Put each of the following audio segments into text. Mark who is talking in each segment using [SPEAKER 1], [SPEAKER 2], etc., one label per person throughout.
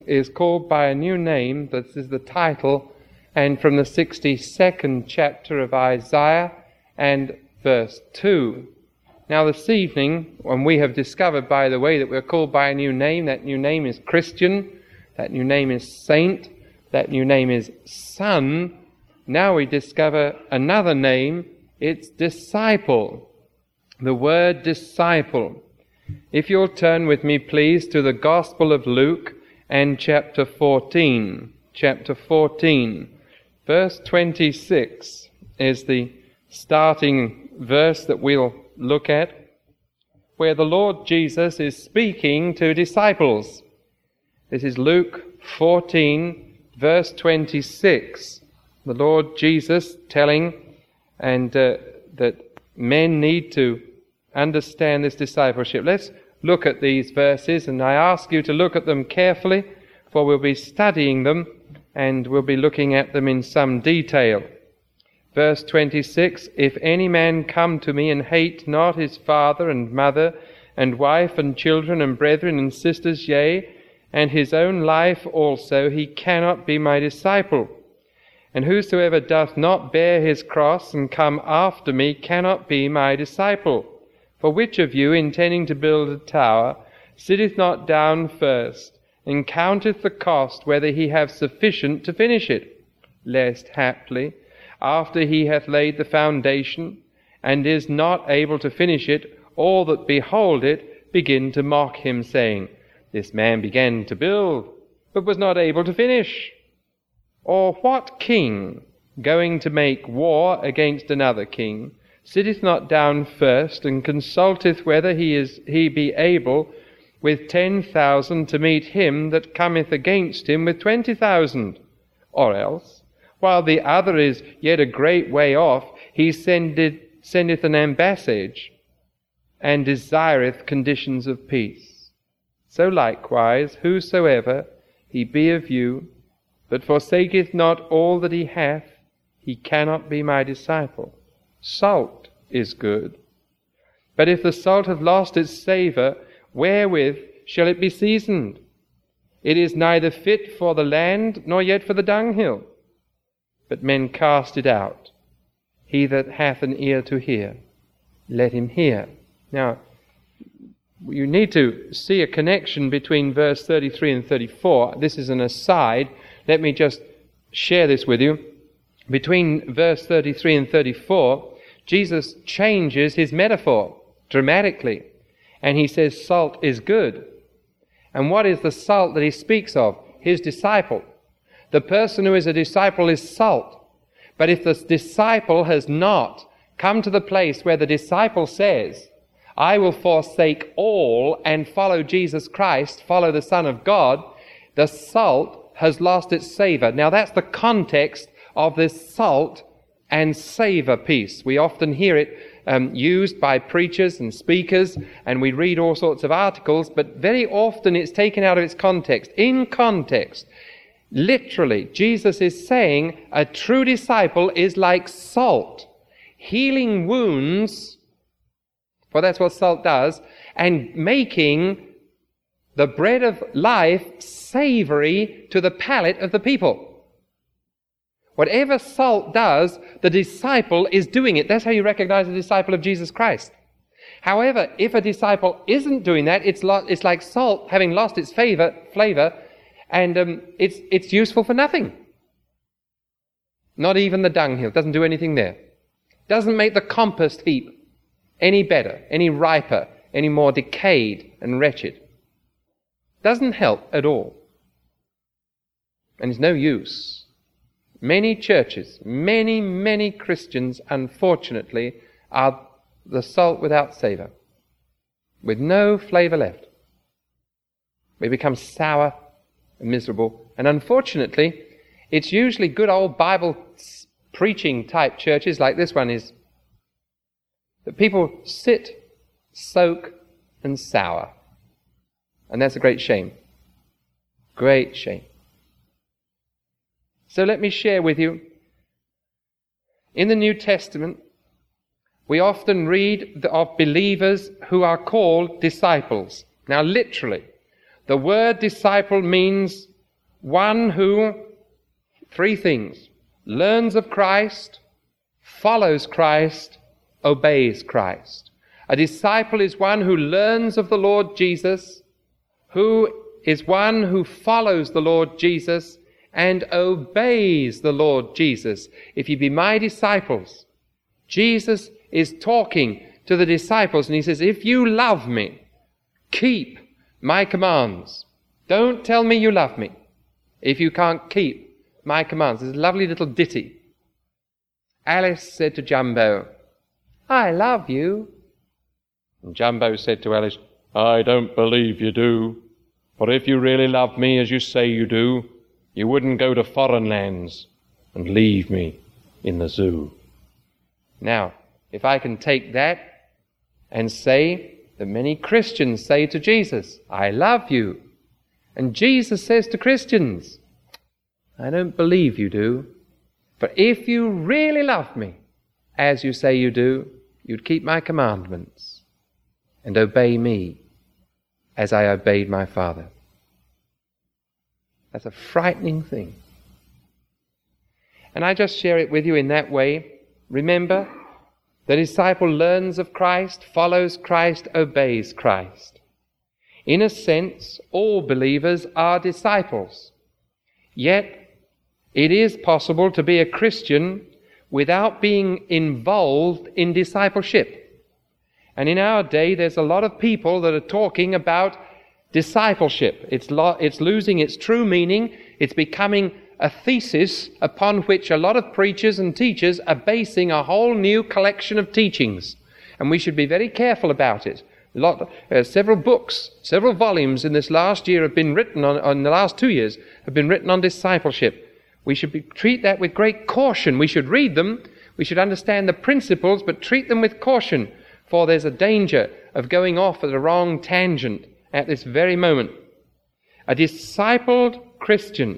[SPEAKER 1] is called by a new name. This is the title, and from the 62nd chapter of Isaiah and verse 2. Now this evening, when we have discovered, by the way, that we're called by a new name, that new name is Christian, that new name is Saint, that new name is Son, now we discover another name, it's Disciple. The word disciple. If you'll turn with me, please, to the Gospel of Luke and chapter 14. Chapter 14. Verse 26 is the starting verse that we'll look at, where the Lord Jesus is speaking to disciples. This is Luke 14, verse 26. The Lord Jesus telling that men need to understand this discipleship. Let's look at these verses, and I ask you to look at them carefully, for we'll be studying them and we'll be looking at them in some detail. Verse 26, "If any man come to me and hate not his father and mother and wife and children and brethren and sisters, yea, and his own life also, he cannot be my disciple. And whosoever doth not bear his cross and come after me cannot be my disciple. For which of you, intending to build a tower, sitteth not down first, and counteth the cost whether he have sufficient to finish it, lest haply, after he hath laid the foundation, and is not able to finish it, all that behold it begin to mock him, saying, This man began to build, but was not able to finish. Or what king, going to make war against another king, sitteth not down first, and consulteth whether he be able with 10,000 to meet him that cometh against him with 20,000? Or else, while the other is yet a great way off, he sendeth an ambassage, and desireth conditions of peace. So likewise, whosoever he be of you, that forsaketh not all that he hath, he cannot be my disciple. Salt is good. But if the salt have lost its savour, wherewith shall it be seasoned? It is neither fit for the land, nor yet for the dunghill. But men cast it out. He that hath an ear to hear, let him hear." Now, you need to see a connection between verse 33 and 34. This is an aside. Let me just share this with you. Between verse 33 and 34, Jesus changes his metaphor dramatically. And he says salt is good. And what is the salt that he speaks of? His disciple. The person who is a disciple is salt. But if the disciple has not come to the place where the disciple says, I will forsake all and follow Jesus Christ, follow the Son of God, the salt has lost its savour. Now that's the context of this salt and savour piece. We often hear it used by preachers and speakers, and we read all sorts of articles, but very often it's taken out of its context. In context, literally, Jesus is saying a true disciple is like salt, healing wounds, for that's what salt does, and making the bread of life savoury to the palate of the people. Whatever salt does, the disciple is doing it. That's how you recognize a disciple of Jesus Christ. However, if a disciple isn't doing that, it's like salt having lost its flavor, and it's useful for nothing. Not even the dunghill. Doesn't do anything there. Doesn't make the compost heap any better, any riper, any more decayed and wretched. Doesn't help at all. And it's no use. Many churches, many Christians, unfortunately, are the salt without savour, with no flavour left. We become sour and miserable. And unfortunately, it's usually good old Bible preaching type churches like this one is, that people sit, soak, and sour. And that's a great shame. Great shame. So let me share with you, in the New Testament, we often read of believers who are called disciples. Now literally, the word disciple means one who, three things, learns of Christ, follows Christ, obeys Christ. A disciple is one who learns of the Lord Jesus, who is one who follows the Lord Jesus and obeys the Lord Jesus. If you be my disciples, Jesus is talking to the disciples and he says, if you love me, keep my commands. Don't tell me you love me if you can't keep my commands. There's a lovely little ditty. Alice said to Jumbo, I love you. And Jumbo said to Alice, I don't believe you do. For if you really love me as you say you do, you wouldn't go to foreign lands and leave me in the zoo. Now, if I can take that and say that many Christians say to Jesus, I love you. And Jesus says to Christians, I don't believe you do. But if you really love me, as you say you do, you'd keep my commandments and obey me as I obeyed my Father. That's a frightening thing. And I just share it with you in that way. Remember, the disciple learns of Christ, follows Christ, obeys Christ. In a sense, all believers are disciples. Yet, it is possible to be a Christian without being involved in discipleship. And in our day, there's a lot of people that are talking about discipleship. It's losing its true meaning. It's becoming a thesis upon which a lot of preachers and teachers are basing a whole new collection of teachings. And we should be very careful about it. Several books, several volumes in this last year have been written on the last 2 years, have been written on discipleship. We should treat that with great caution. We should read them. We should understand the principles, but treat them with caution, for there's a danger of going off at a wrong tangent at this very moment. A discipled Christian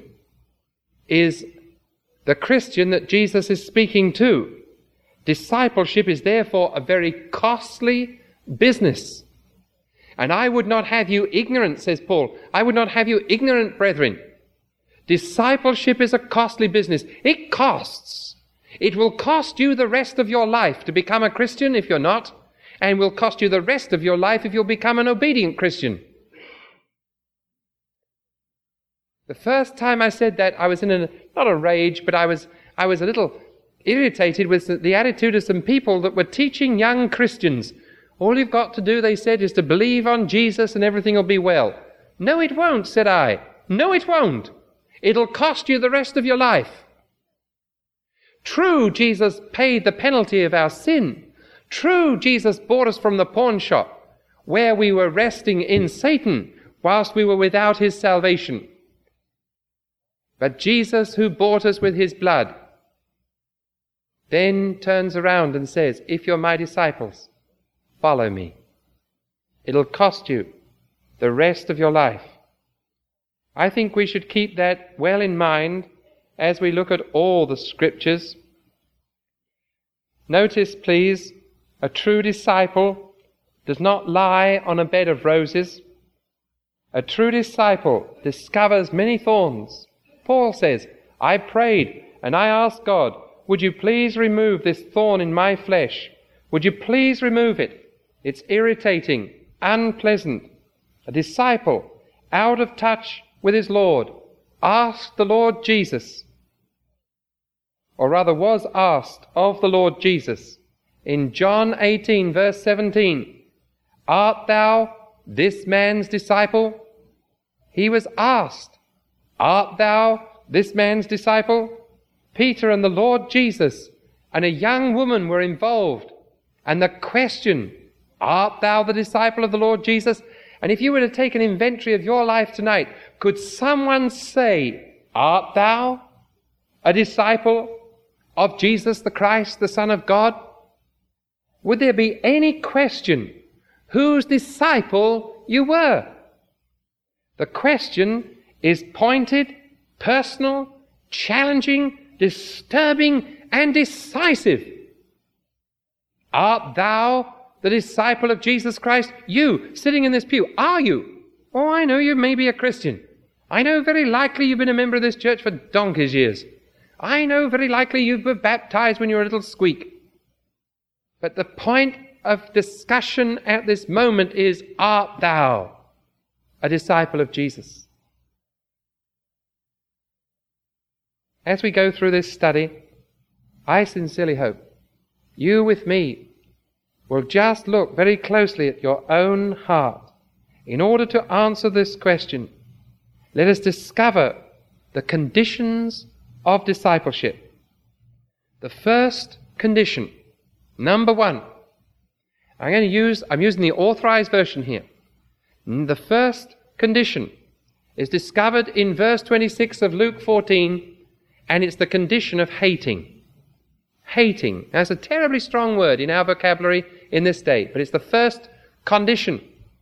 [SPEAKER 1] is the Christian that Jesus is speaking to. Discipleship is therefore a very costly business. And I would not have you ignorant, says Paul. I would not have you ignorant, brethren. Discipleship is a costly business. It costs. It will cost you the rest of your life to become a Christian if you're not, and will cost you the rest of your life if you'll become an obedient Christian. The first time I said that, I was in not a rage, but I was a little irritated with the attitude of some people that were teaching young Christians. All you've got to do, they said, is to believe on Jesus and everything will be well. No, it won't, said I. No, it won't. It'll cost you the rest of your life. True, Jesus paid the penalty of our sin. True, Jesus bought us from the pawn shop, where we were resting in Satan, whilst we were without his salvation. But Jesus, who bought us with his blood, then turns around and says, if you're my disciples, follow me. It'll cost you the rest of your life. I think we should keep that well in mind as we look at all the scriptures. Notice, please, a true disciple does not lie on a bed of roses. A true disciple discovers many thorns. Paul says, I prayed and I asked God, would you please remove this thorn in my flesh? Would you please remove it? It's irritating, unpleasant. A disciple, out of touch with his Lord, asked the Lord Jesus, or rather was asked of the Lord Jesus, in John 18, verse 17, art thou this man's disciple? He was asked, art thou this man's disciple? Peter and the Lord Jesus and a young woman were involved. And the question, art thou the disciple of the Lord Jesus? And if you were to take an inventory of your life tonight, could someone say, art thou a disciple of Jesus the Christ, the Son of God? Would there be any question whose disciple you were? The question is pointed, personal, challenging, disturbing, and decisive. Art thou the disciple of Jesus Christ? You, sitting in this pew, are you? Oh, I know you may be a Christian. I know very likely you've been a member of this church for donkey's years. I know very likely you were baptized when you were a little squeak. But the point of discussion at this moment is, art thou a disciple of Jesus? As we go through this study, I sincerely hope you with me will just look very closely at your own heart. In order to answer this question, let us discover the conditions of discipleship. The first condition, number one, I'm using the authorized version here. The first condition is discovered in verse 26 of Luke 14, and it's the condition of hating. Hating. That's a terribly strong word in our vocabulary in this day, but it's the first condition.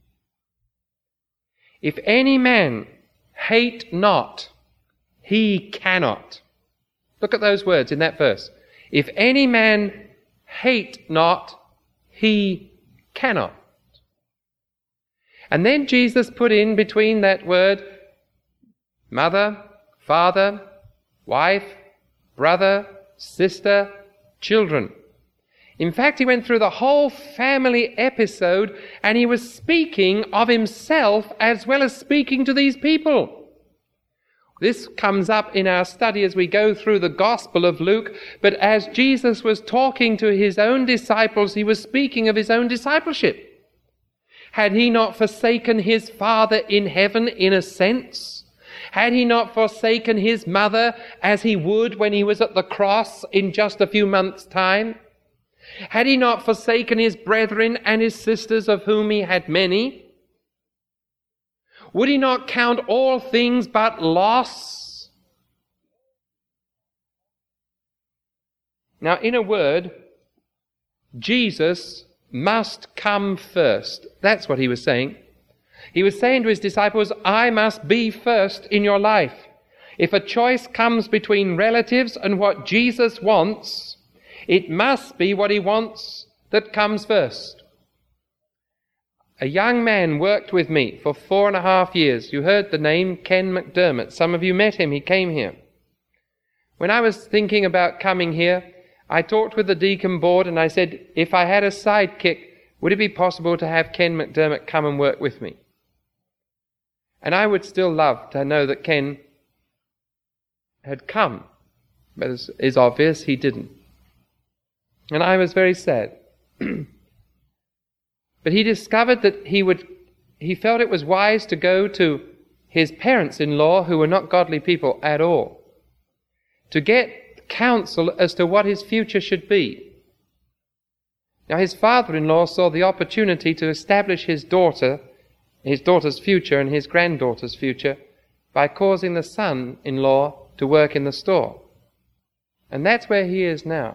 [SPEAKER 1] If any man hate not, he cannot. Look at those words in that verse. If any man hate not, he cannot. And then Jesus put in between that word mother, father, wife, brother, sister, children. In fact, he went through the whole family episode, and he was speaking of himself as well as speaking to these people. This comes up in our study as we go through the Gospel of Luke, but as Jesus was talking to his own disciples, he was speaking of his own discipleship. Had he not forsaken his Father in heaven in a sense? Had he not forsaken his mother as he would when he was at the cross in just a few months' time? Had he not forsaken his brethren and his sisters, of whom he had many? Would he not count all things but loss? Now, in a word, Jesus must come first. That's what he was saying. He was saying to his disciples, I must be first in your life. If a choice comes between relatives and what Jesus wants, it must be what he wants that comes first. A young man worked with me for 4.5 years. You heard the name Ken McDermott. Some of you met him. He came here. When I was thinking about coming here, I talked with the deacon board and I said, if I had a sidekick, would it be possible to have Ken McDermott come and work with me? And I would still love to know that Ken had come. But as is obvious, he didn't. And I was very sad. But he discovered that he felt it was wise to go to his parents-in-law, who were not godly people at all, to get counsel as to what his future should be. Now his father-in-law saw the opportunity to establish his daughter's future and his granddaughter's future by causing the son-in-law to work in the store. And that's where he is now.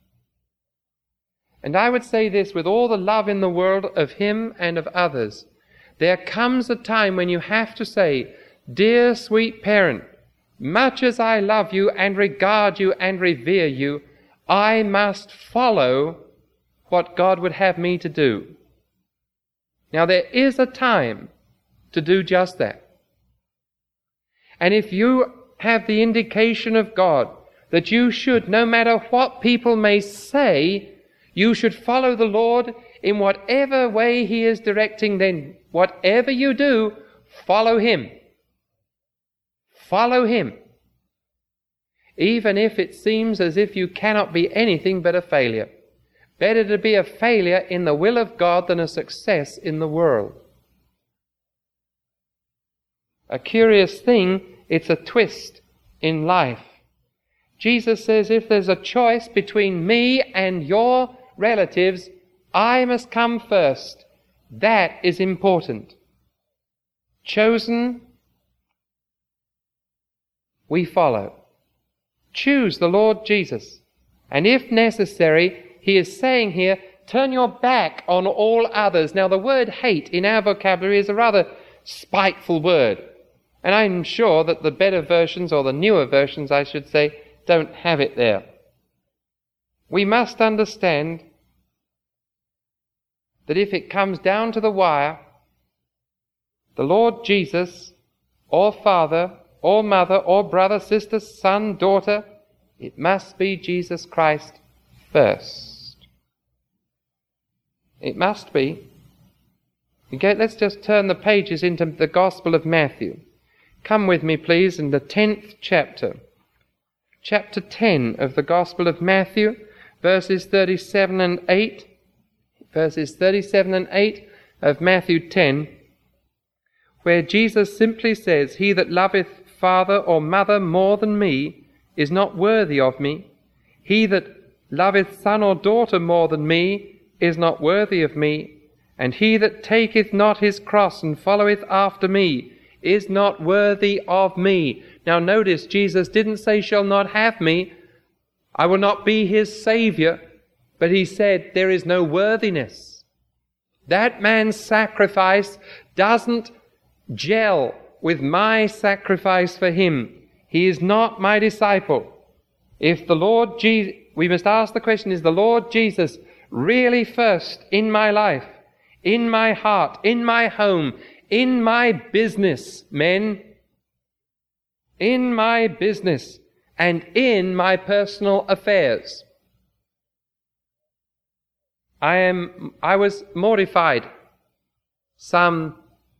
[SPEAKER 1] And I would say this with all the love in the world of him and of others. There comes a time when you have to say, dear sweet parent, much as I love you and regard you and revere you, I must follow what God would have me to do. Now there is a time to do just that. And if you have the indication of God that you should, no matter what people may say, you should follow the Lord in whatever way he is directing, then whatever you do, follow him. Follow him. Even if it seems as if you cannot be anything but a failure. Better to be a failure in the will of God than a success in the world. A curious thing, it's a twist in life. Jesus says, if there's a choice between me and your relatives, I must come first. That is important. Chosen, we follow. Choose the Lord Jesus. And if necessary, he is saying here, turn your back on all others. Now the word hate in our vocabulary is a rather spiteful word. And I'm sure that the better versions, or the newer versions I should say, don't have it there. We must understand that if it comes down to the wire, the Lord Jesus or father, or mother, or brother, sister, son, daughter. It must be Jesus Christ first. It must be. Okay, let's just turn the pages into the Gospel of Matthew. Come with me, please, in the 10th chapter. Chapter 10 of the Gospel of Matthew, verses 37 and 8. Verses 37 and 8 of Matthew 10, where Jesus simply says, "He that loveth father or mother more than me is not worthy of me. He that loveth son or daughter more than me is not worthy of me. And he that taketh not his cross and followeth after me is not worthy of me." Now notice, Jesus didn't say, "Shall not have me. I will not be his Saviour." But he said, there is no worthiness. That man's sacrifice doesn't gel with my sacrifice for him. He is not my disciple. If the Lord Jesus, we must ask the question, is the Lord Jesus really first in my life, in my heart, in my home, in my business, men? In my business and in my personal affairs. I was mortified some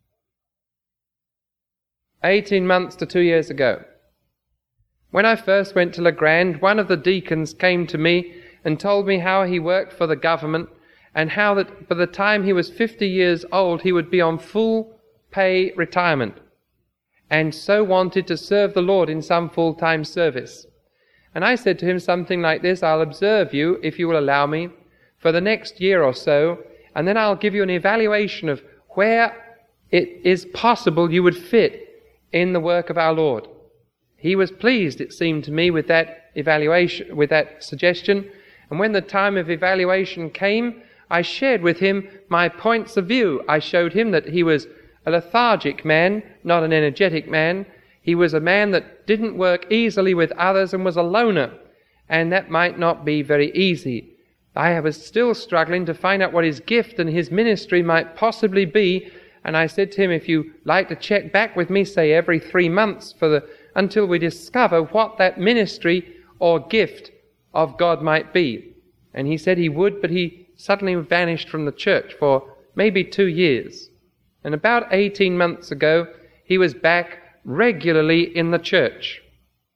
[SPEAKER 1] 18 months to 2 years ago. When I first went to LeGrand, one of the deacons came to me and told me how he worked for the government and how that by the time he was 50 years old, he would be on full pay retirement and so wanted to serve the Lord in some full-time service. And I said to him something like this, "I'll observe you, if you will allow me, for the next year or so, and then I'll give you an evaluation of where it is possible you would fit in the work of our Lord." He was pleased, it seemed to me, with that evaluation, with that suggestion. And when the time of evaluation came, I shared with him my points of view. I showed him that he was a lethargic man, not an energetic man. He was a man that didn't work easily with others and was a loner, and that might not be very easy. I was still struggling to find out what his gift and his ministry might possibly be, and I said to him, "If you like to check back with me, say every 3 months until we discover what that ministry or gift of God might be." And he said he would, but he suddenly vanished from the church for maybe 2 years. And about 18 months ago, he was back regularly in the church.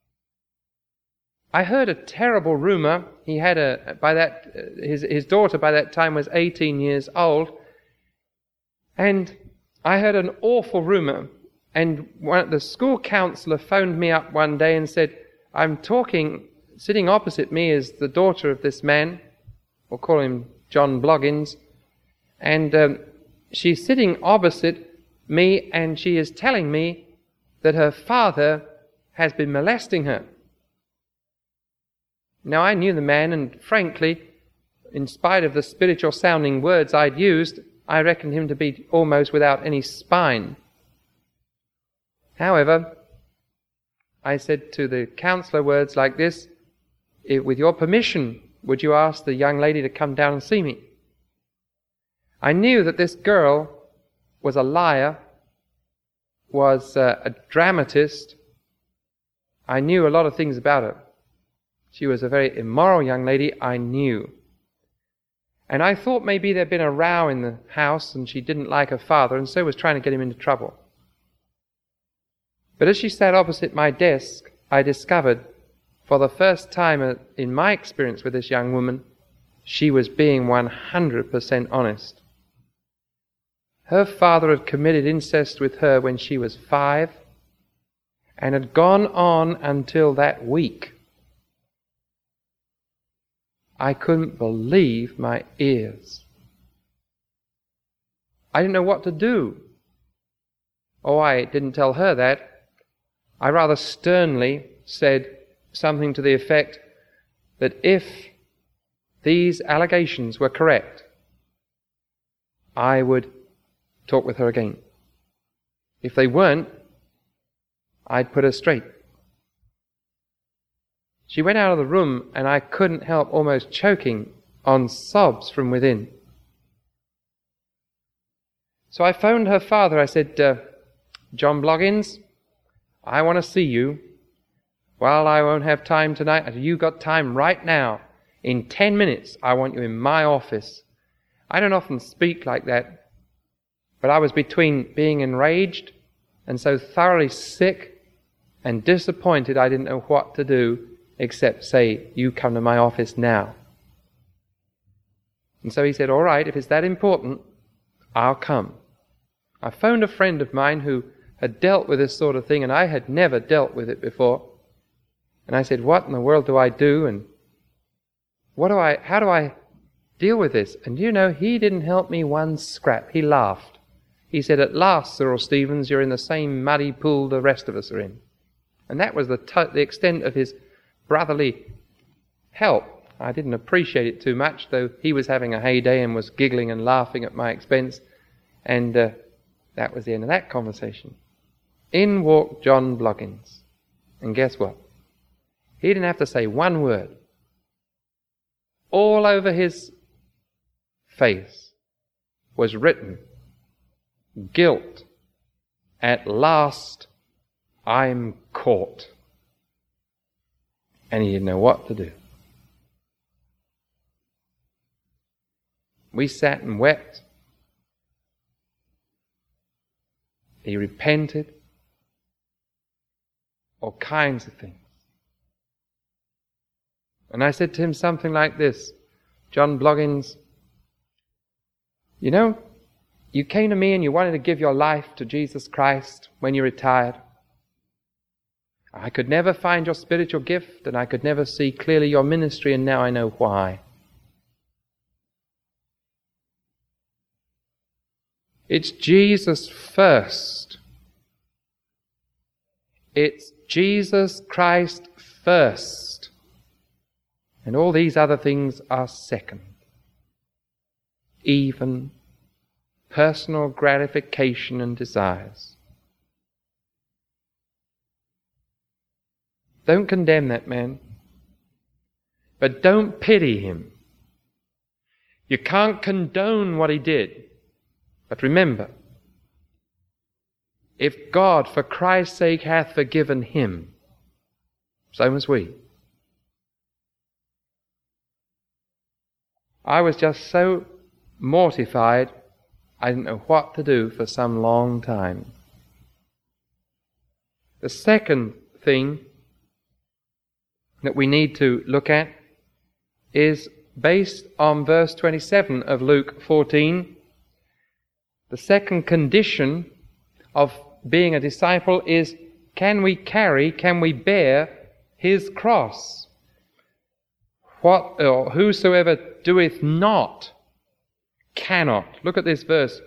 [SPEAKER 1] I heard a terrible rumor. He had his daughter by that time was 18 years old, and I heard an awful rumor. And the school counselor phoned me up one day and said, sitting opposite me is the daughter of this man, we'll call him John Bloggins, and she's sitting opposite me and she is telling me that her father has been molesting her. Now I knew the man, and frankly, in spite of the spiritual sounding words I'd used, I reckoned him to be almost without any spine. However, I said to the counselor words like this, "With your permission, would you ask the young lady to come down and see me?" I knew that this girl was a liar, was a dramatist. I knew a lot of things about her. She was a very immoral young lady, I knew. And I thought maybe there'd been a row in the house and she didn't like her father and so was trying to get him into trouble. But as she sat opposite my desk, I discovered, for the first time in my experience with this young woman, she was being 100% honest. Her father had committed incest with her when she was 5 and had gone on until that week. I couldn't believe my ears. I didn't know what to do. Oh, I didn't tell her that. I rather sternly said something to the effect that if these allegations were correct, I would talk with her again. If they weren't, I'd put her straight. She went out of the room and I couldn't help almost choking on sobs from within. So I phoned her father. I said, John Bloggins, I want to see you. Well, I won't have time tonight. I said, you got time right now. In 10 minutes, I want you in my office. I don't often speak like that, but I was between being enraged and so thoroughly sick and disappointed I didn't know what to do except say, you come to my office now. And so he said, all right, if it's that important, I'll come. I phoned a friend of mine who had dealt with this sort of thing, and I had never dealt with it before. And I said, what in the world do I do? And how do I deal with this? And you know, he didn't help me one scrap. He laughed. He said, at last, Cyril Stevens, you're in the same muddy pool the rest of us are in. And that was the extent of his brotherly help. I didn't appreciate it too much, though he was having a heyday and was giggling and laughing at my expense. And that was the end of that conversation. In walked John Bloggins. And guess what? He didn't have to say one word. All over his face was written, guilt. At last, I'm caught. And he didn't know what to do. We sat and wept. He repented. All kinds of things. And I said to him something like this, John Bloggins, you know, you came to me and you wanted to give your life to Jesus Christ when you retired. I could never find your spiritual gift and I could never see clearly your ministry, and now I know why. It's Jesus first. It's Jesus Christ first. And all these other things are second. Even personal gratification and desires. Don't condemn that man. But don't pity him. You can't condone what he did. But remember, if God for Christ's sake hath forgiven him, so must we. I was just so mortified, I didn't know what to do for some long time. The second thing that we need to look at is based on verse 27 of Luke 14. The second condition of being a disciple is, can we bear his cross? Whosoever doeth not cannot. Look at this verse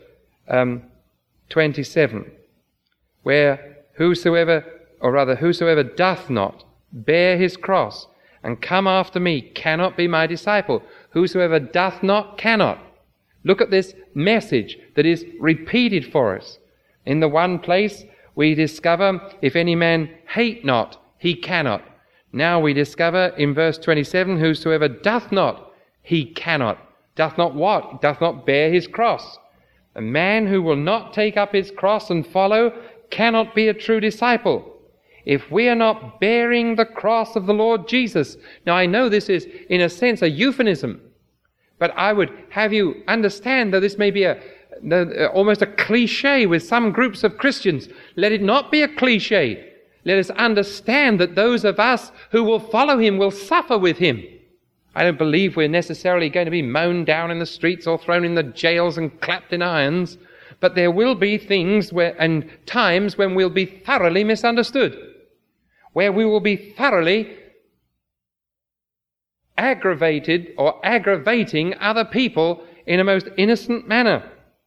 [SPEAKER 1] 27, where whosoever doth not bear his cross and come after me cannot be my disciple. Whosoever doth not cannot. Look at this message that is repeated for us. In the one place we discover, if any man hate not, he cannot. Now we discover in verse 27, whosoever doth not, he cannot. Doth not what? Doth not bear his cross. A man who will not take up his cross and follow cannot be a true disciple. If we are not bearing the cross of the Lord Jesus. Now I know this is in a sense a euphemism, but I would have you understand, though this may be almost a cliche with some groups of Christians, let it not be a cliche. Let us understand that those of us who will follow him will suffer with him. I don't believe we're necessarily going to be mown down in the streets or thrown in the jails and clapped in irons, but there will be things and times when we'll be thoroughly misunderstood, where we will be thoroughly aggravated or aggravating other people in a most innocent manner.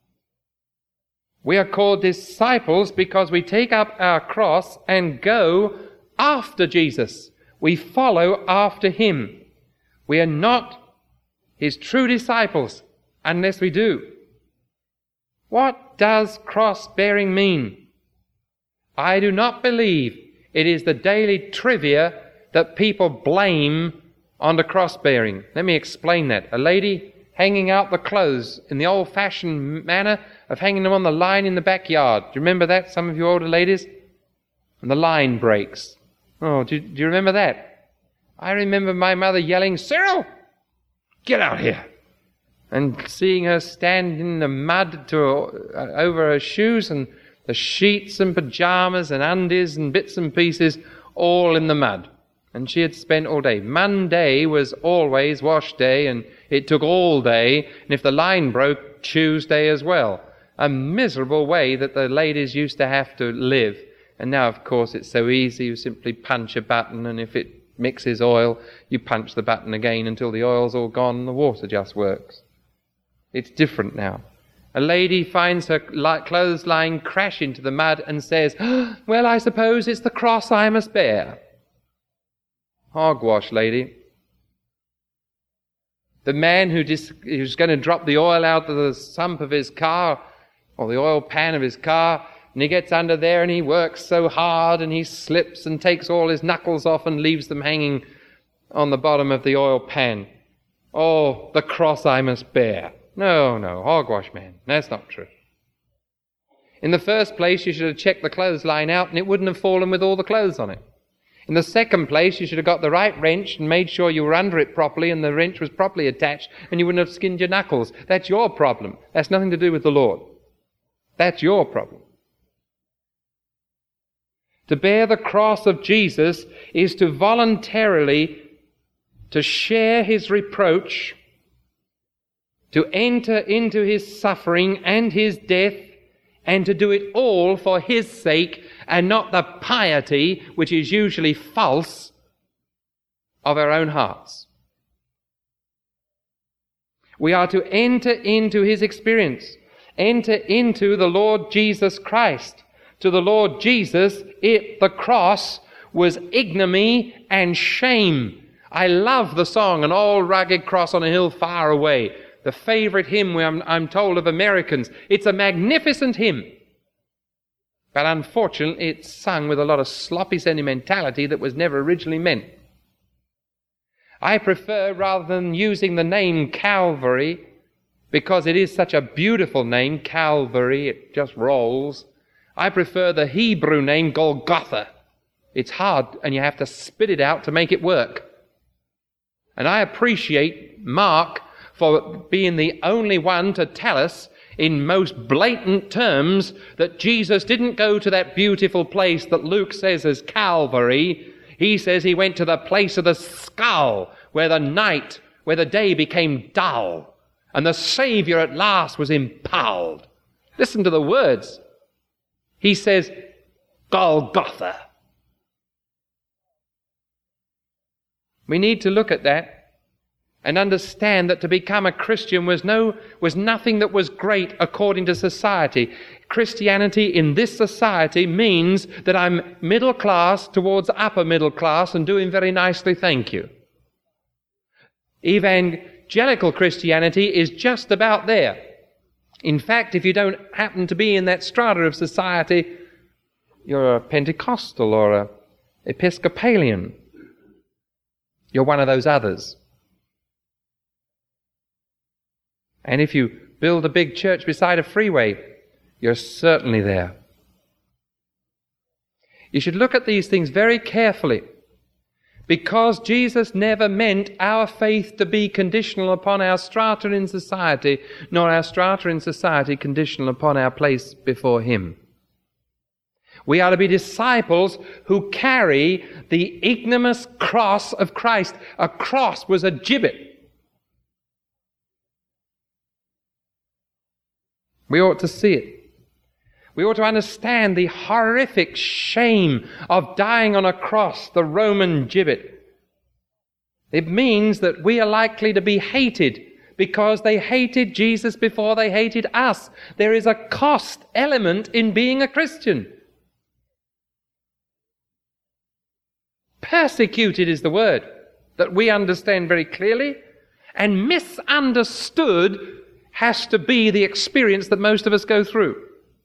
[SPEAKER 1] We are called disciples because we take up our cross and go after Jesus. We follow after him. We are not his true disciples unless we do. What does cross-bearing mean? I do not believe it is the daily trivia that people blame on the cross-bearing. Let me explain that. A lady hanging out the clothes in the old-fashioned manner of hanging them on the line in the backyard. Do you remember that, some of you older ladies? and the line breaks. Oh, do you remember that? I remember my mother yelling, "Cyril, get out here!" And seeing her stand in the mud over her shoes, and the sheets and pajamas and undies and bits and pieces all in the mud. And she had spent all day. Monday was always wash day, and it took all day. And if the line broke, Tuesday as well. A miserable way that the ladies used to have to live. And now, of course, it's so easy. You simply punch a button, and if it mixes oil, you punch the button again until the oil's all gone and the water just works. It's different now. A lady finds her clothes lying crash into the mud and says, "Well, I suppose it's the cross I must bear." Hogwash, lady. The man who's going to drop the oil out of the sump of his car, or the oil pan of his car, and he gets under there and he works so hard and he slips and takes all his knuckles off and leaves them hanging on the bottom of the oil pan. Oh, the cross I must bear. No, hogwash, man. That's not true. In the first place, you should have checked the clothesline out and it wouldn't have fallen with all the clothes on it. In the second place, you should have got the right wrench and made sure you were under it properly and the wrench was properly attached and you wouldn't have skinned your knuckles. That's your problem. That's nothing to do with the Lord. That's your problem. To bear the cross of Jesus is to voluntarily to share his reproach, to enter into his suffering and his death, and to do it all for his sake and not the piety, which is usually false, of our own hearts. We are to enter into his experience, enter into the Lord Jesus Christ. To the Lord Jesus, the cross was ignominy and shame. I love the song, "An Old Rugged Cross on a Hill Far Away," the favorite hymn I'm told of Americans. It's a magnificent hymn. But unfortunately, it's sung with a lot of sloppy sentimentality that was never originally meant. I prefer, rather than using the name Calvary, because it is such a beautiful name, Calvary, it just rolls, I prefer the Hebrew name Golgotha. It's hard, and you have to spit it out to make it work. And I appreciate Mark for being the only one to tell us in most blatant terms that Jesus didn't go to that beautiful place that Luke says is Calvary. He says he went to the place of the skull, where the day became dull, and the Savior at last was impaled. Listen to the words. He says, Golgotha. We need to look at that and understand that to become a Christian was nothing that was great according to society. Christianity in this society means that I'm middle class towards upper middle class and doing very nicely, thank you. Evangelical Christianity is just about there. In fact, if you don't happen to be in that strata of society, you're a Pentecostal or a Episcopalian. You're one of those others. And if you build a big church beside a freeway, you're certainly there. You should look at these things very carefully, because Jesus never meant our faith to be conditional upon our strata in society, nor our strata in society conditional upon our place before him. We are to be disciples who carry the ignominious cross of Christ. A cross was a gibbet. We ought to see it. We ought to understand the horrific shame of dying on a cross, the Roman gibbet. It means that we are likely to be hated because they hated Jesus before they hated us. There is a cost element in being a Christian. Persecuted is the word that we understand very clearly, and misunderstood has to be the experience that most of us go through.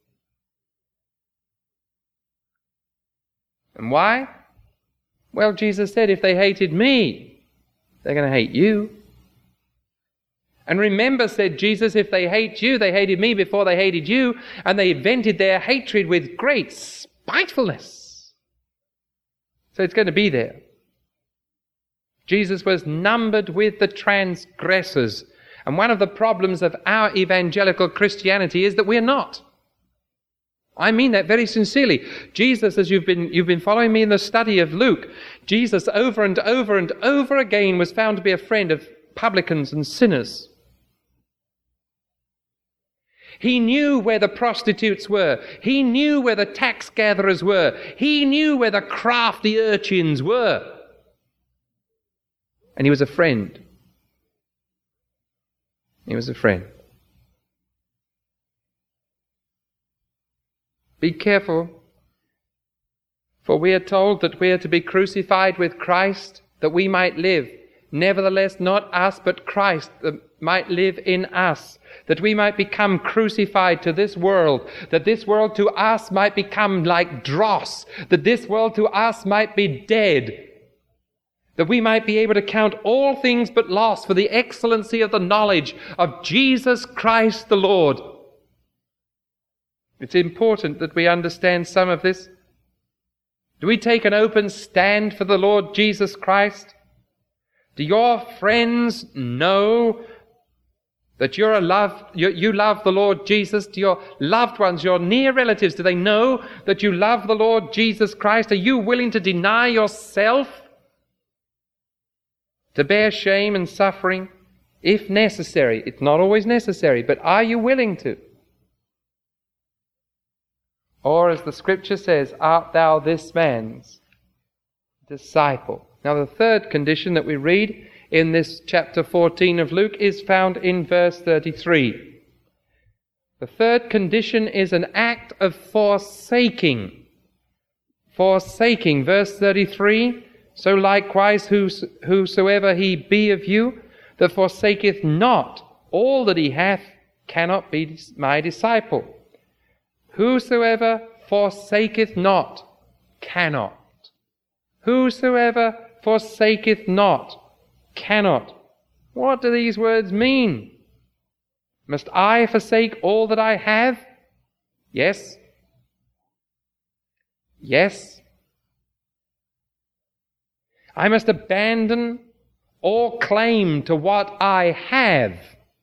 [SPEAKER 1] And why? Well, Jesus said, if they hated me, they're going to hate you. And remember, said Jesus, if they hate you, they hated me before they hated you, and they vented their hatred with great spitefulness. So it's going to be there. Jesus was numbered with the transgressors. And one of the problems of our evangelical Christianity is that we're not. I mean that very sincerely. Jesus, as you've been following me in the study of Luke, Jesus over and over and over again was found to be a friend of publicans and sinners. He knew where the prostitutes were. He knew where the tax gatherers were. He knew where the crafty urchins were. And he was a friend. He was a friend. Be careful, for we are told that we are to be crucified with Christ, that we might live. Nevertheless, not us, but Christ that might live in us, that we might become crucified to this world, that this world to us might become like dross, that this world to us might be dead, that we might be able to count all things but loss for the excellency of the knowledge of Jesus Christ the Lord. It's important that we understand some of this. Do we take an open stand for the Lord Jesus Christ? Do your friends know that you love the Lord Jesus? Do your loved ones, your near relatives, do they know that you love the Lord Jesus Christ? Are you willing to deny yourself, to bear shame and suffering, if necessary? It's not always necessary, but are you willing to? Or, as the Scripture says, art thou this man's disciple? Now, the third condition that we read in this chapter 14 of Luke is found in verse 33. The third condition is an act of forsaking. Forsaking, verse 33, so likewise whosoever he be of you that forsaketh not all that he hath cannot be my disciple. Whosoever forsaketh not cannot. Whosoever forsaketh not cannot. What do these words mean? Must I forsake all that I have? Yes. Yes. I must abandon all claim to what I have,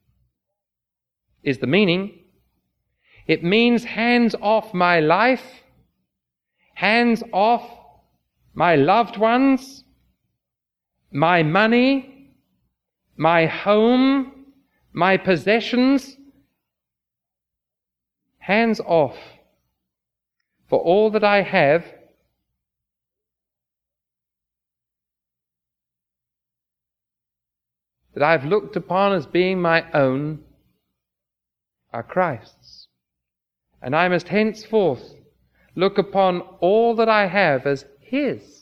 [SPEAKER 1] is the meaning. It means hands off my life, hands off my loved ones, my money, my home, my possessions. Hands off. For all that I have that I've looked upon as being my own are Christ's. And I must henceforth look upon all that I have as His.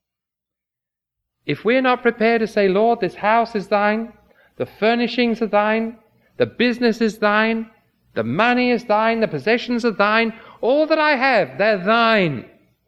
[SPEAKER 1] If we're not prepared to say, Lord, this house is thine, the furnishings are thine, the business is thine, the money is thine, the possessions are thine, all that I have, they're thine.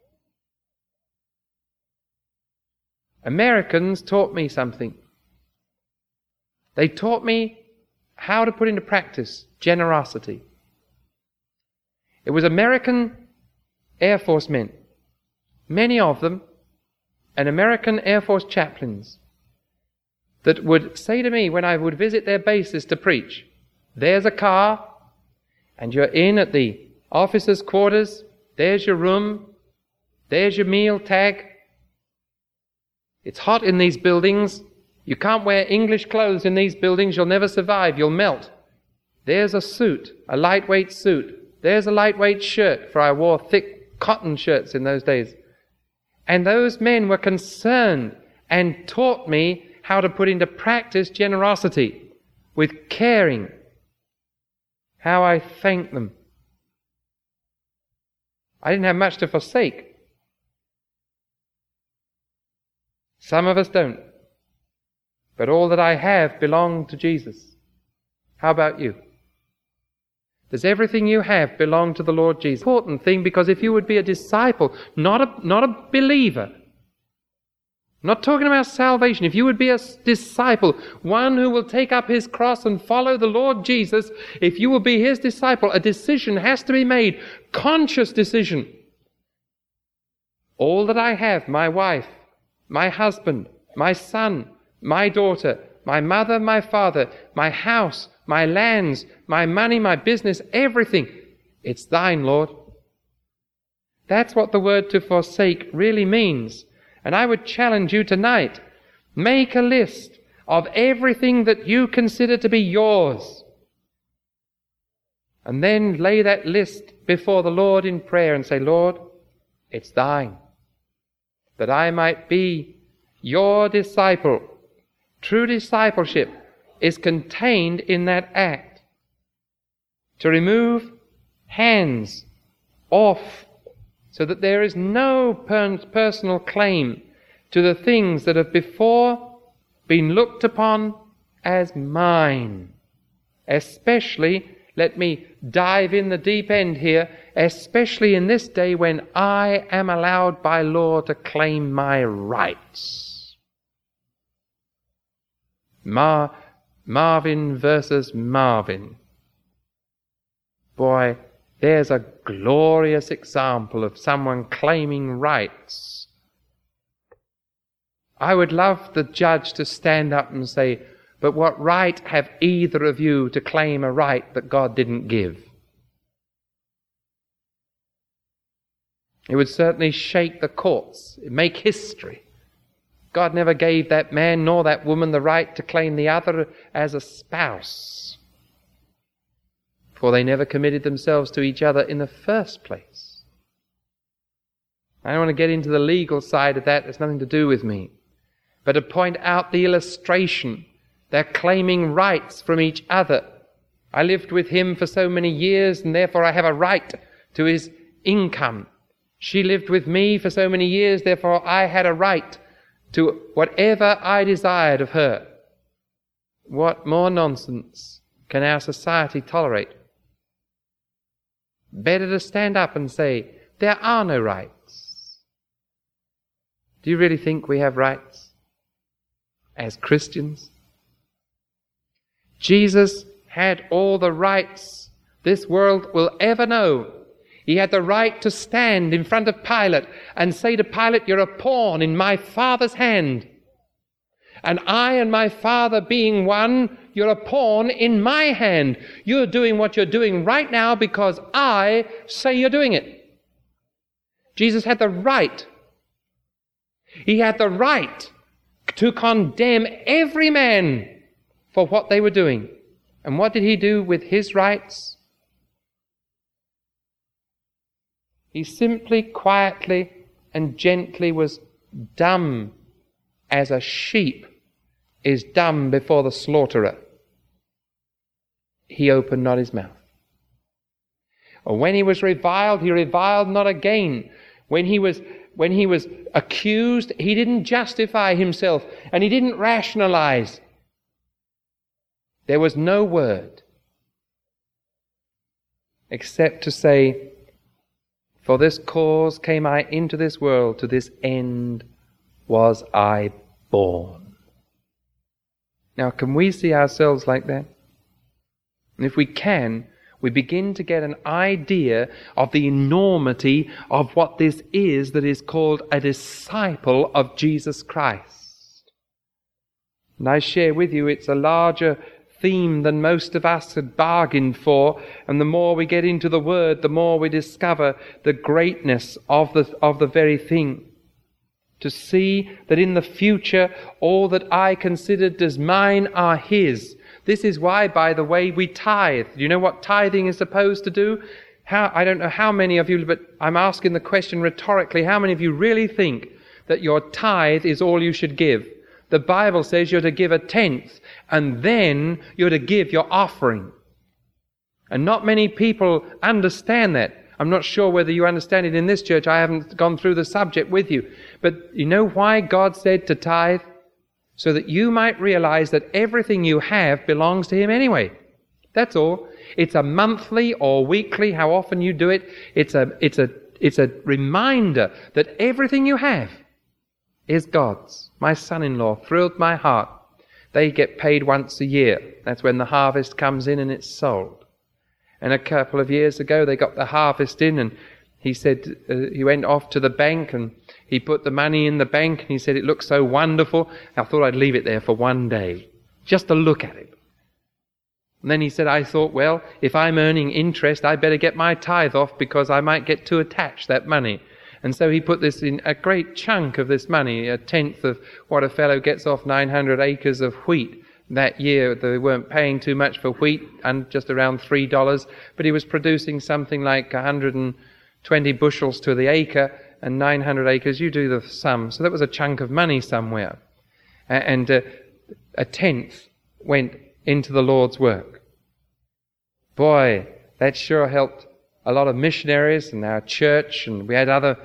[SPEAKER 1] Americans taught me something. They taught me how to put into practice generosity. It was American Air Force men, many of them, and American Air Force chaplains, that would say to me when I would visit their bases to preach, there's a car, and you're in at the officers' quarters, there's your room, there's your meal tag. It's hot in these buildings. You can't wear English clothes in these buildings. You'll never survive. You'll melt. There's a suit, a lightweight suit. There's a lightweight shirt, for I wore thick cotton shirts in those days. And those men were concerned and taught me how to put into practice generosity with caring. How I thank them. I didn't have much to forsake. Some of us don't. But all that I have belonged to Jesus. How about you? Does everything you have belong to the Lord Jesus? Important thing, because if you would be a disciple, not a believer, I'm not talking about salvation. If you would be a disciple, one who will take up his cross and follow the Lord Jesus, if you will be his disciple, a decision has to be made, conscious decision. all that I have, my wife, my husband, my son, my daughter, my mother, my father, my house, my lands, my money, my business, everything, it's thine, Lord. That's what the word to forsake really means. And I would challenge you tonight, make a list of everything that you consider to be yours. And then lay that list before the Lord in prayer and say, Lord, it's thine, that I might be your disciple. True discipleship is contained in that act. To remove hands off so that there is no personal claim to the things that have before been looked upon as mine. Especially, let me dive in the deep end here, especially in this day when I am allowed by law to claim my rights. Marvin versus Marvin. Boy, there's a glorious example of someone claiming rights. I would love the judge to stand up and say, but what right have either of you to claim a right that God didn't give? It would certainly shake the courts, it'd make history. God never gave that man nor that woman the right to claim the other as a spouse, for they never committed themselves to each other in the first place. I don't want to get into the legal side of that, it's nothing to do with me. But to point out the illustration, they're claiming rights from each other. I lived with him for so many years, and therefore I have a right to his income. She lived with me for so many years, therefore I had a right to whatever I desired of her. What more nonsense can our society tolerate? Better to stand up and say, there are no rights. Do you really think we have rights as Christians? Jesus had all the rights this world will ever know. He had the right to stand in front of Pilate and say to Pilate, you're a pawn in my Father's hand. And I and my Father being one, you're a pawn in my hand. You're doing what you're doing right now because I say you're doing it. Jesus had the right. He had the right to condemn every man for what they were doing. And what did he do with his rights? He simply, quietly, and gently was dumb as a sheep is dumb before the slaughterer. He opened not his mouth. Or when he was reviled, he reviled not again. When he was accused, he didn't justify himself and he didn't rationalize. There was no word except to say, for this cause came I into this world, to this end was I born. Now, can we see ourselves like that? And if we can, we begin to get an idea of the enormity of what this is that is called a disciple of Jesus Christ. And I share with you, it's a larger theme than most of us had bargained for, and the more we get into the Word, the more we discover the greatness of the very thing. To see that in the future all that I considered as mine are His. This is why, by the way, we tithe. Do you know what tithing is supposed to do? I don't know how many of you, but I'm asking the question rhetorically, how many of you really think that your tithe is all you should give? The Bible says you're to give a tenth, and then you're to give your offering. And not many people understand that. I'm not sure whether you understand it in this church. I haven't gone through the subject with you. But you know why God said to tithe? So that you might realize that everything you have belongs to Him anyway. That's all. It's a monthly or weekly, how often you do it. It's a reminder that everything you have is God's. My son-in-law thrilled my heart. They get paid once a year. That's when the harvest comes in and it's sold. And a couple of years ago they got the harvest in, and he said he went off to the bank and he put the money in the bank and he said it looked so wonderful, I thought I'd leave it there for one day, just to look at it. And then he said, I thought, well, if I'm earning interest, I better get my tithe off because I might get too attached to that money. And so he put this in a great chunk of this money, a tenth of what a fellow gets off 900 acres of wheat. That year they weren't paying too much for wheat, and just around $3, but he was producing something like 120 bushels to the acre, and 900 acres, you do the sum. So that was a chunk of money somewhere. And a tenth went into the Lord's work. Boy, that sure helped a lot of missionaries in our church, and we had other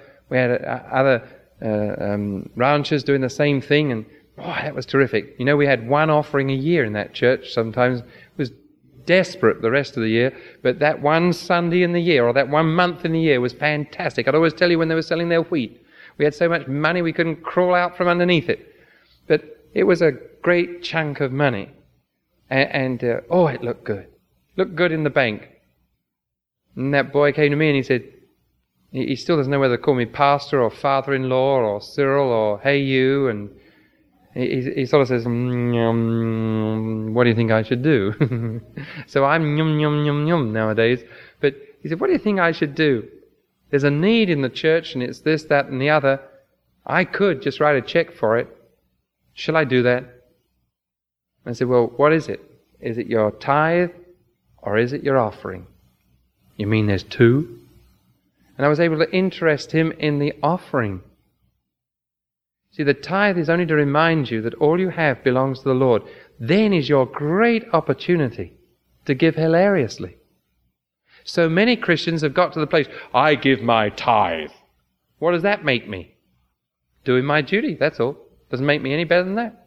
[SPEAKER 1] ranchers doing the same thing, and boy, that was terrific. You know, we had one offering a year in that church. Sometimes it was desperate the rest of the year, but that one Sunday in the year or that one month in the year was fantastic. I'd always tell you when they were selling their wheat, we had so much money we couldn't crawl out from underneath it. But it was a great chunk of money. And it looked good. Looked good in the bank. And that boy came to me and he said, he still doesn't know whether to call me pastor or father-in-law or Cyril or hey you, and he sort of says, what do you think I should do? So I'm yum nowadays. But he said, what do you think I should do? There's a need in the church and it's this, that and the other. I could just write a check for it. Shall I do that? I said, well, what is it? Is it your tithe or is it your offering? You mean there's two? And I was able to interest him in the offering. See, the tithe is only to remind you that all you have belongs to the Lord. Then is your great opportunity to give hilariously. So many Christians have got to the place, I give my tithe. What does that make me? Doing my duty, that's all. Doesn't make me any better than that.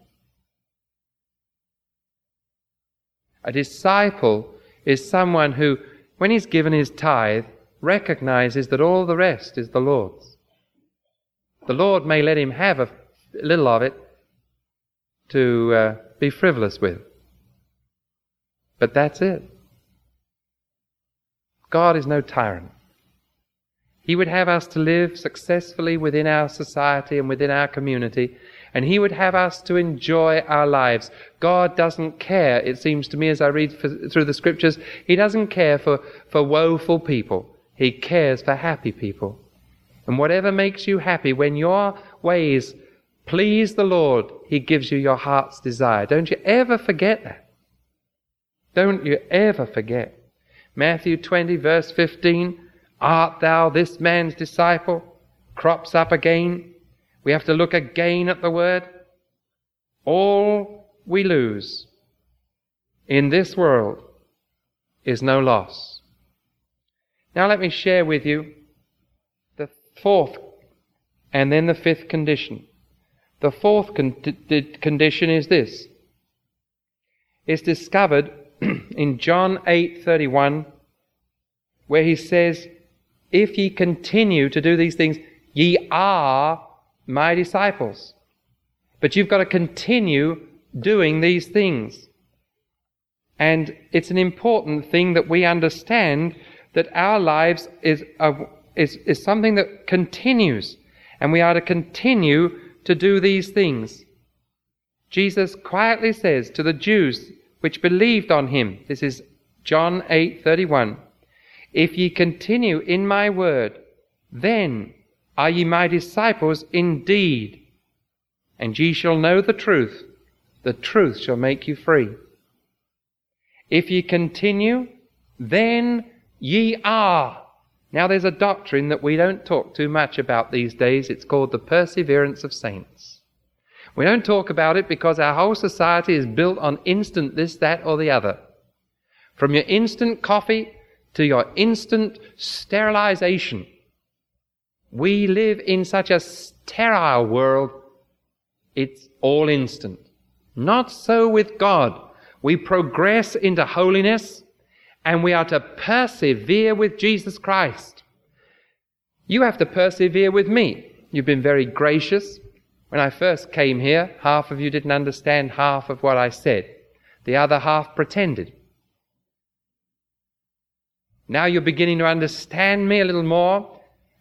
[SPEAKER 1] A disciple is someone who, when he's given his tithe, recognizes that all the rest is the Lord's. The Lord may let him have a little of it to be frivolous with. But that's it. God is no tyrant. He would have us to live successfully within our society and within our community, and He would have us to enjoy our lives. God doesn't care, it seems to me as I read through the Scriptures, He doesn't care for woeful people. He cares for happy people. And whatever makes you happy, when your ways please the Lord, He gives you your heart's desire. Don't you ever forget that. Don't you ever forget. Matthew 20, verse 15, art thou this man's disciple? Crops up again. We have to look again at the word. All we lose in this world is no loss. Now let me share with you the fourth and then the fifth condition. The fourth condition is this. It's discovered in John 8:31, where He says, if ye continue to do these things, ye are my disciples. But you've got to continue doing these things. And it's an important thing that we understand that our lives is something that continues. And we are to continue to do these things. Jesus quietly says to the Jews which believed on Him, this is John 8:31, if ye continue in my word, then are ye my disciples indeed, and ye shall know the truth shall make you free. If ye continue, then ye are. Now there's a doctrine that we don't talk too much about these days. It's called the perseverance of saints. We don't talk about it because our whole society is built on instant this, that, or the other. From your instant coffee to your instant sterilization. We live in such a sterile world, it's all instant. Not so with God. We progress into holiness, and we are to persevere with Jesus Christ. You have to persevere with me. You've been very gracious. When I first came here, half of you didn't understand half of what I said. The other half pretended. Now you're beginning to understand me a little more,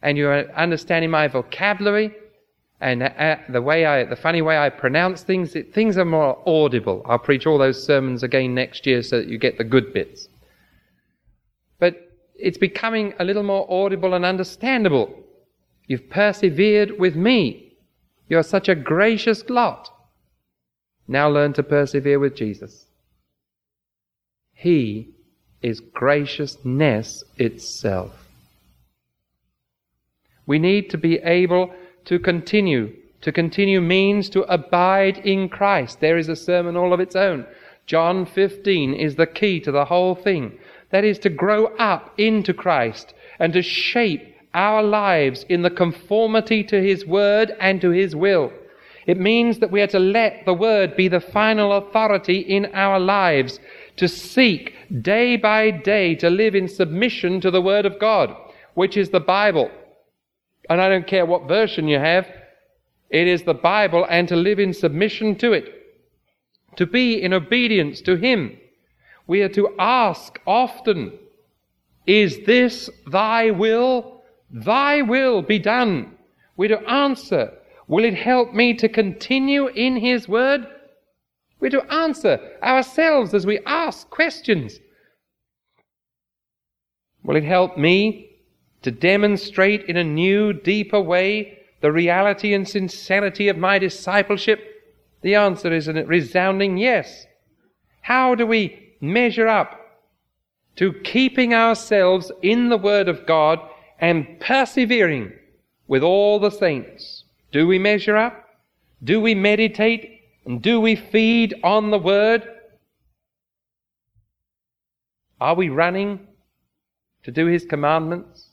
[SPEAKER 1] and you're understanding my vocabulary and the funny way I pronounce things. Things are more audible. I'll preach all those sermons again next year so that you get the good bits. But it's becoming a little more audible and understandable. You've persevered with me. You're such a gracious lot. Now learn to persevere with Jesus. He is graciousness itself. We need to be able to continue. To continue means to abide in Christ. There is a sermon all of its own. John 15 is the key to the whole thing. That is to grow up into Christ and to shape our lives in the conformity to His Word and to His will. It means that we are to let the Word be the final authority in our lives, to seek day by day to live in submission to the Word of God, which is the Bible. And I don't care what version you have, it is the Bible, and to live in submission to it, to be in obedience to Him. We are to ask often, is this thy will? Thy will be done. We're to answer, will it help me to continue in His Word? We're to answer ourselves as we ask questions. Will it help me to demonstrate in a new, deeper way the reality and sincerity of my discipleship? The answer is a resounding yes. How do we measure up to keeping ourselves in the Word of God and persevering with all the saints? Do we measure up? Do we meditate? And do we feed on the Word? Are we running to do His commandments?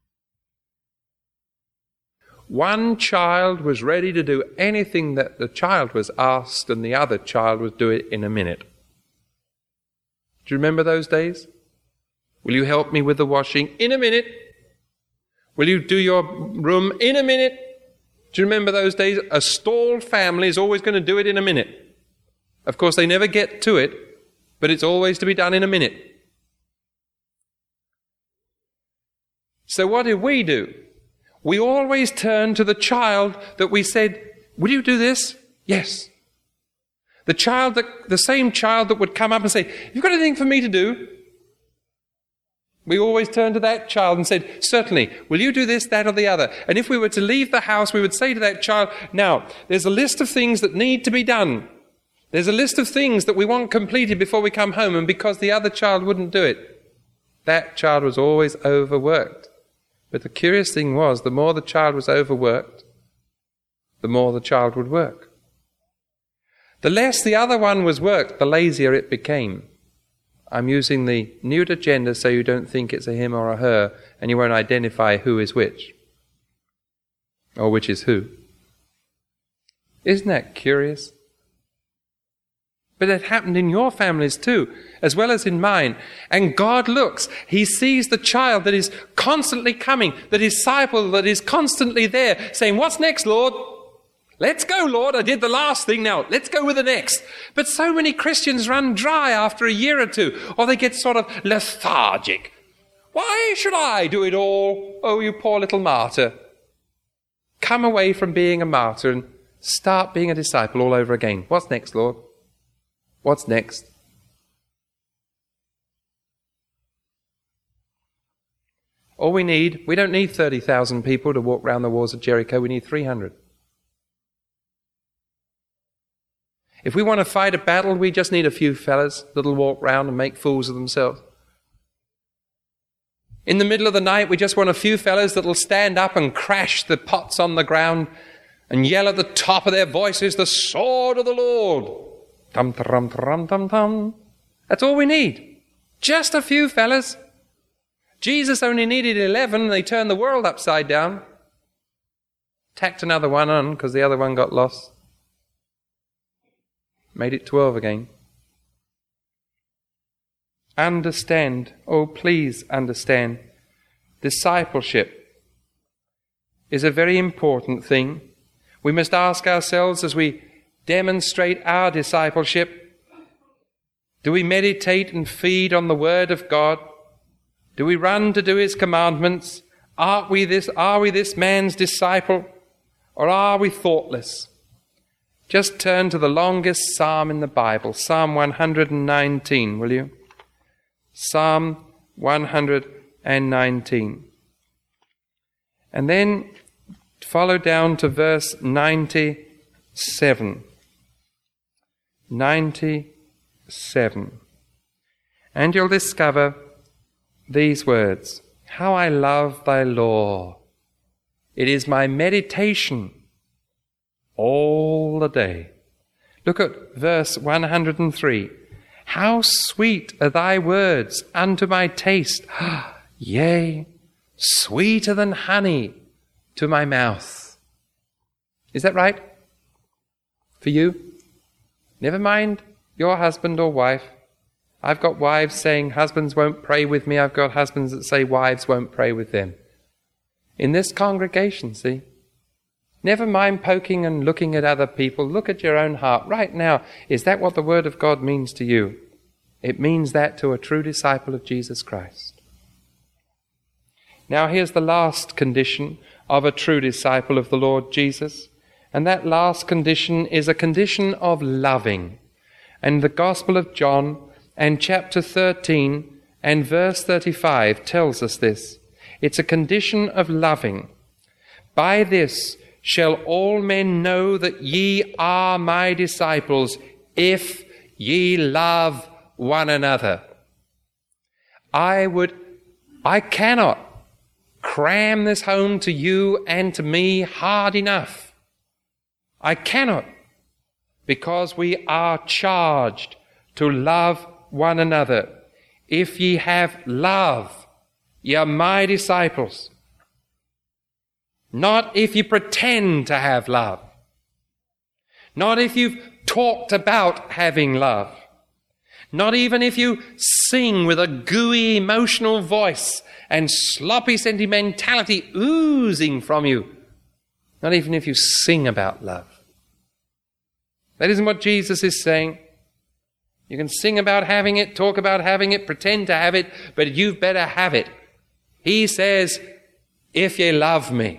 [SPEAKER 1] One child was ready to do anything that the child was asked, and the other child would do it in a minute. Do you remember those days? Will you help me with the washing? In a minute. Will you do your room? In a minute. Do you remember those days? A stalled family is always going to do it in a minute. Of course, they never get to it, but it's always to be done in a minute. So what did we do? We always turned to the child that we said, will you do this? Yes. The same child that would come up and say, have you got anything for me to do? We always turned to that child and said, certainly, will you do this, that, or the other? And if we were to leave the house, we would say to that child, now, there's a list of things that need to be done. There's a list of things that we want completed before we come home, and because the other child wouldn't do it, that child was always overworked. But the curious thing was, the more the child was overworked, the more the child would work. The less the other one was worked, the lazier it became. I'm using the neuter gender so you don't think it's a him or a her, and you won't identify who is which, or which is who. Isn't that curious? But it happened in your families too, as well as in mine. And God looks, He sees the child that is constantly coming, the disciple that is constantly there, saying, what's next, Lord? Let's go, Lord. I did the last thing, now let's go with the next. But so many Christians run dry after a year or two, or they get sort of lethargic. Why should I do it all? Oh, you poor little martyr. Come away from being a martyr and start being a disciple all over again. What's next, Lord? What's next? All we don't need 30,000 people to walk round the walls of Jericho. We need 300. If we want to fight a battle, we just need a few fellas that'll walk round and make fools of themselves. In the middle of the night, we just want a few fellas that'll stand up and crash the pots on the ground and yell at the top of their voices, the sword of the Lord. Tum, tum, tum, tum, tum. That's all we need. Just a few fellas. Jesus only needed 11 and they turned the world upside down. Tacked another one on because the other one got lost. Made it 12 again. Understand, oh please understand, discipleship is a very important thing. We must ask ourselves as we demonstrate our discipleship, do we meditate and feed on the Word of God? Do we run to do His commandments? Are we this man's disciple, or are we thoughtless? Just turn to the longest psalm in the Bible, Psalm 119, will you? Psalm 119. And then follow down to verse 97. 97. And you'll discover these words. How I love thy law. It is my meditation all the day. Look at verse 103. How sweet are thy words unto my taste. Yea, sweeter than honey to my mouth. Is that right? For you? Never mind your husband or wife. I've got wives saying husbands won't pray with me. I've got husbands that say wives won't pray with them. In this congregation, see? Never mind poking and looking at other people. Look at your own heart. Right now, is that what the Word of God means to you? It means that to a true disciple of Jesus Christ. Now here's the last condition of a true disciple of the Lord Jesus. And that last condition is a condition of loving. And the Gospel of John and chapter 13 and verse 35 tells us this. It's a condition of loving. By this shall all men know that ye are my disciples, if ye love one another. I cannot cram this home to you and to me hard enough. I cannot, because we are charged to love one another. If ye have love, ye are my disciples. Not if you pretend to have love. Not if you've talked about having love. Not even if you sing with a gooey emotional voice and sloppy sentimentality oozing from you. Not even if you sing about love. That isn't what Jesus is saying. You can sing about having it, talk about having it, pretend to have it, but you've better have it. He says, if ye love me.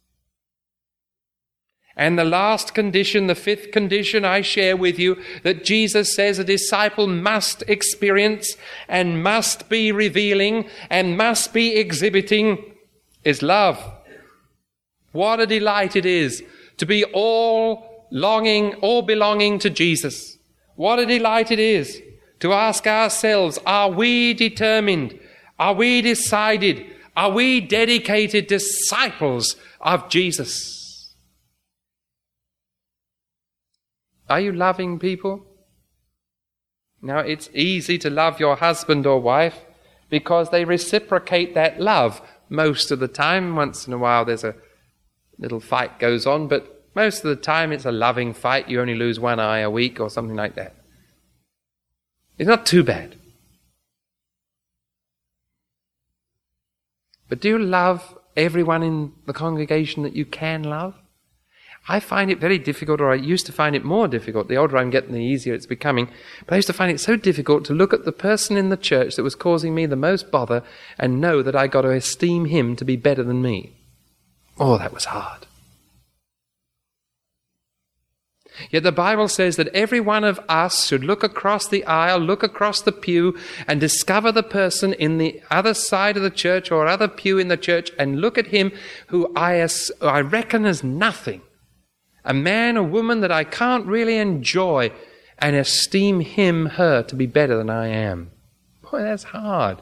[SPEAKER 1] And the last condition, the fifth condition I share with you, that Jesus says a disciple must experience and must be revealing and must be exhibiting, is love. What a delight it is to be all belonging to Jesus. What a delight it is to ask ourselves, are we determined? Are we decided? Are we dedicated disciples of Jesus? Are you loving people? Now, it's easy to love your husband or wife because they reciprocate that love most of the time. Once in a while there's a little fight goes on, but most of the time it's a loving fight. You only lose one eye a week or something like that. It's not too bad. But do you love everyone in the congregation that you can love? I find it very difficult, or I used to find it more difficult. The older I'm getting, the easier it's becoming. But I used to find it so difficult to look at the person in the church that was causing me the most bother and know that I got to esteem him to be better than me. Oh, that was hard. Yet the Bible says that every one of us should look across the aisle, look across the pew, and discover the person in the other side of the church or other pew in the church and look at him who I reckon as nothing. A man or woman that I can't really enjoy, and esteem him, her, to be better than I am. Boy, that's hard.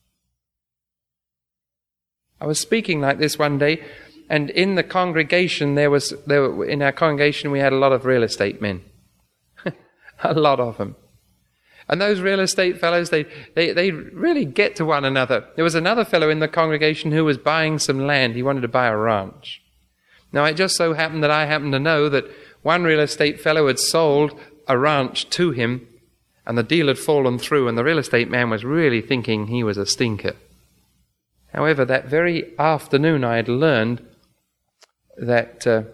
[SPEAKER 1] I was speaking like this one day, and in the congregation, in our congregation we had a lot of real estate men. A lot of them. And those real estate fellows, they really get to one another. There was another fellow in the congregation who was buying some land. He wanted to buy a ranch. Now, it just so happened that I happened to know that one real estate fellow had sold a ranch to him, and the deal had fallen through, and the real estate man was really thinking he was a stinker. However, that very afternoon I had learned that the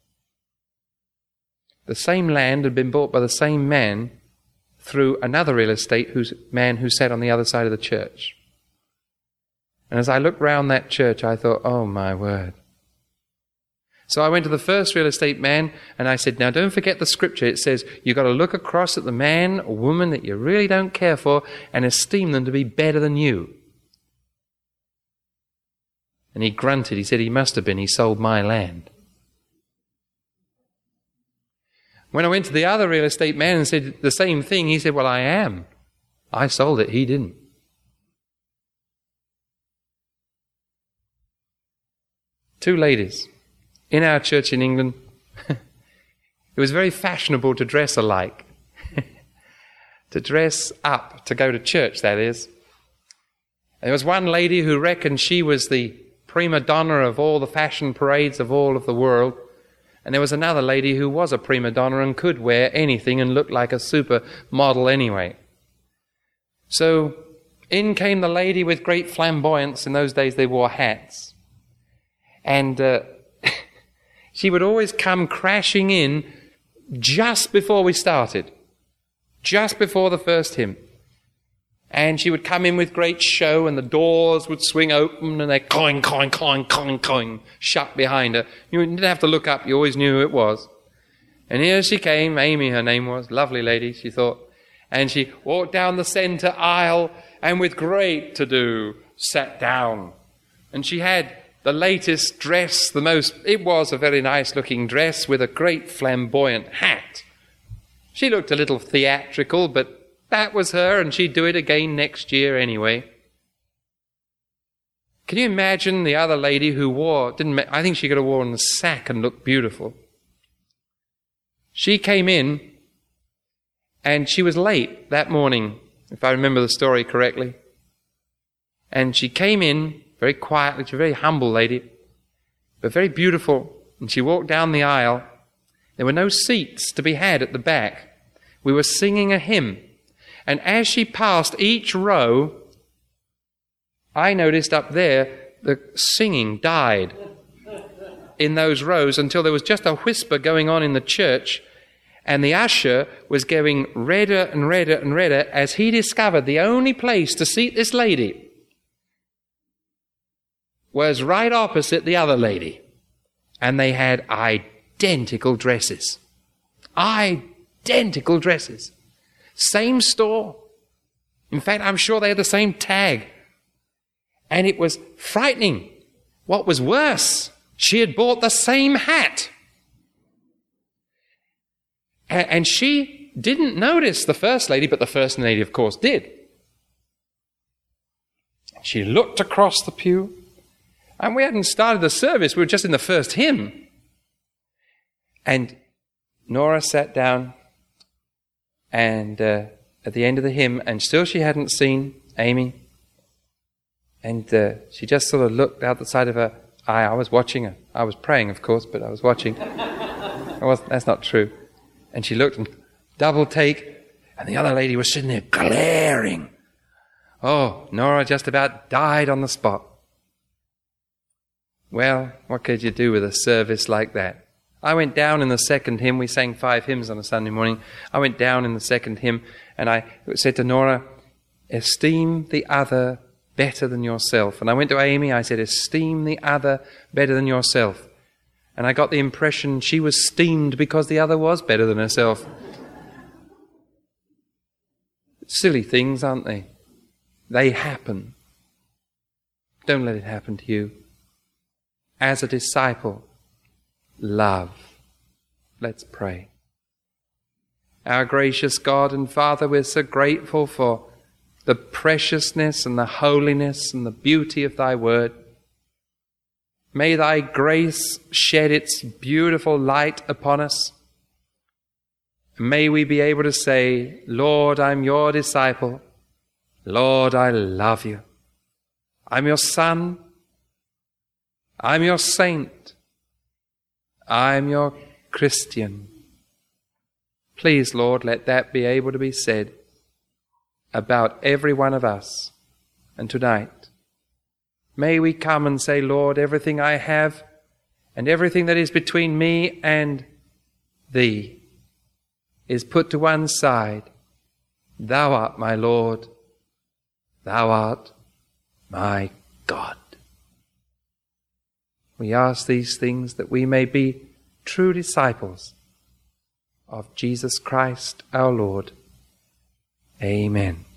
[SPEAKER 1] same land had been bought by the same man through another real estate man who sat on the other side of the church. And as I looked round that church, I thought, oh my word. So I went to the first real estate man and I said, now don't forget the scripture. It says you've got to look across at the man or woman that you really don't care for and esteem them to be better than you. And he grunted. He said he must have been. He sold my land. When I went to the other real estate man and said the same thing, he said, well, I am. I sold it. He didn't. Two ladies in our church in England. It was very fashionable to dress alike. To dress up, to go to church, that is. There was one lady who reckoned she was the prima donna of all the fashion parades of all of the world. And there was another lady who was a prima donna and could wear anything and looked like a supermodel anyway. So in came the lady with great flamboyance. In those days they wore hats. And she would always come crashing in just before we started. Just before the first hymn. And she would come in with great show and the doors would swing open and they'd clang, clang, clang, clang, clang, shut behind her. You didn't have to look up, you always knew who it was. And here she came, Amy her name was, lovely lady, she thought. And she walked down the centre aisle and with great to-do sat down. And she had the latest dress, it was a very nice looking dress with a great flamboyant hat. She looked a little theatrical, but that was her, and she'd do it again next year anyway. Can you imagine the other lady who I think she could have worn a sack and looked beautiful. She came in, and she was late that morning, if I remember the story correctly. And she came in very quietly, she's a very humble lady, but very beautiful. And she walked down the aisle. There were no seats to be had at the back. We were singing a hymn. And as she passed each row, I noticed up there the singing died in those rows until there was just a whisper going on in the church, and the usher was getting redder and redder and redder as he discovered the only place to seat this lady was right opposite the other lady. And they had identical dresses. Identical dresses. Same store. In fact, I'm sure they had the same tag. And it was frightening. What was worse, she had bought the same hat. And she didn't notice the first lady, but the first lady, of course, did. She looked across the pew, and we hadn't started the service. We were just in the first hymn. And Nora sat down, and at the end of the hymn, and still she hadn't seen Amy. And she just sort of looked out the side of her eye. I was watching her. I was praying, of course, but I was watching. That's not true. And she looked and double take, and the other lady was sitting there glaring. Oh, Nora just about died on the spot. Well, what could you do with a service like that? I went down in the second hymn. We sang 5 hymns on a Sunday morning. I went down in the second hymn and I said to Nora, esteem the other better than yourself. And I went to Amy, I said, esteem the other better than yourself. And I got the impression she was esteemed because the other was better than herself. Silly things, aren't they? They happen. Don't let it happen to you. As a disciple, love. Let's pray. Our gracious God and Father, we're so grateful for the preciousness and the holiness and the beauty of Thy Word. May Thy grace shed its beautiful light upon us. May we be able to say, Lord, I'm your disciple. Lord, I love you. I'm your son. I'm your saint. I'm your Christian. Please, Lord, let that be able to be said about every one of us. And tonight, may we come and say, Lord, everything I have and everything that is between me and Thee is put to one side. Thou art my Lord. Thou art my
[SPEAKER 2] God. We ask these things that we may be true disciples of Jesus Christ our Lord. Amen.